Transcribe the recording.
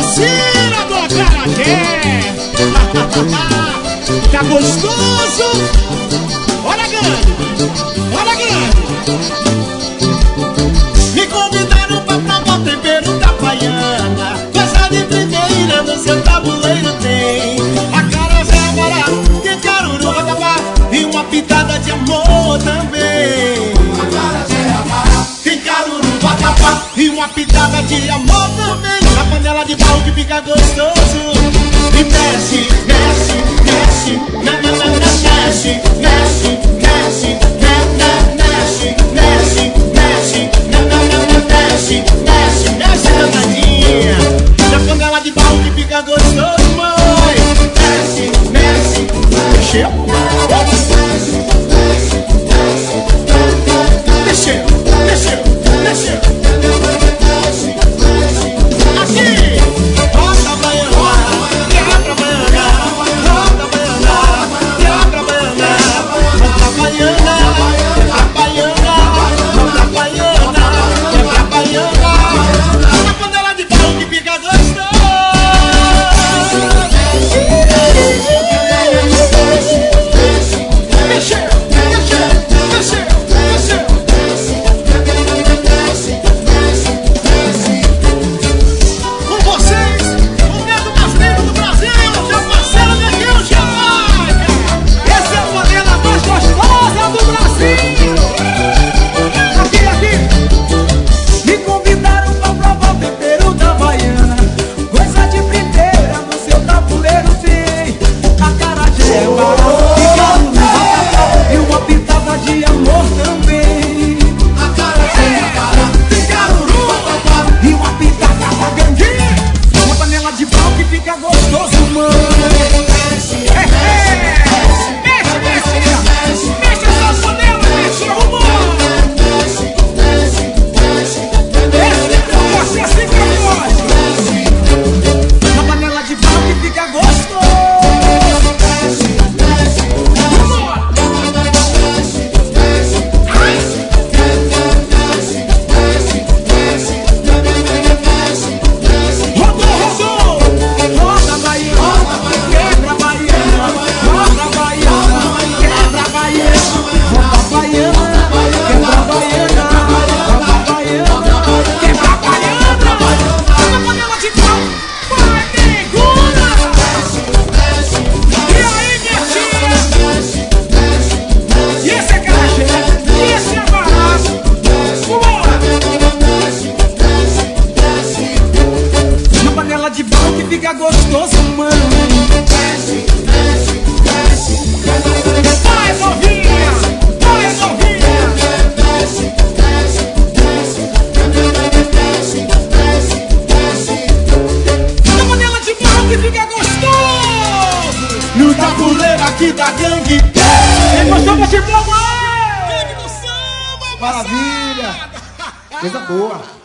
Tira do acarajé. Tá gostoso. Olha grande, olha grande. Me convidaram pra provar o tempero da baiana. Coisa de primeira no seu tabuleiro tem acarajé, amarelo, tem caruru, vatapá e uma pitada de amor também. Acarajé, amarelo, tem caruru, vatapá e uma pitada de amor também. Na panela de barro que fica gostoso. E mexe, mexe, mexe, mexe, mexe, mexe, mexe, mexe, mexe, mexe, mexe, mexe, mexe, danadinha. Na panela de barro que fica gostoso, mãe. Mexe, mexe, mexeu, mexeu, mexeu, mexeu. Fica gostoso, mano. Desce, desce, desce. Vai, novinha! Vai, novinha! Desce, desce, desce. Desce, desce, desce. Na panela de barro que fica gostoso. No tabuleiro aqui da gangue. Quem gostou desse bloco? Gangue do samba, maravilha! Coisa boa.